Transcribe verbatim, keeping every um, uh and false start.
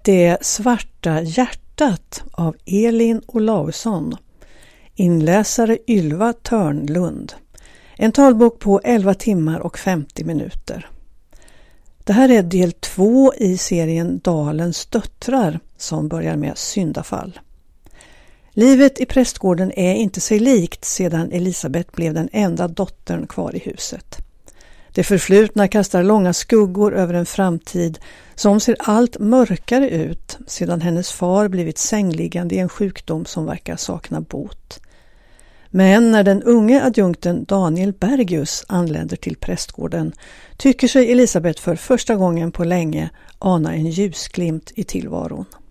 Det svarta hjärtat av Elin Olausson. Inläsare Ylva Törnlund. En talbok på elva timmar och femtio minuter. Det här är del två i serien Dalens döttrar som börjar med syndafall. Livet i prästgården är inte sig likt sedan Elisabet blev den enda dottern kvar i huset. Det förflutna kastar långa skuggor över en framtid som ser allt mörkare ut sedan hennes far blivit sängliggande i en sjukdom som verkar sakna bot. Men när den unge adjunkten Daniel Bergius anländer till prästgården tycker sig Elisabet för första gången på länge ana en ljusglimt i tillvaron.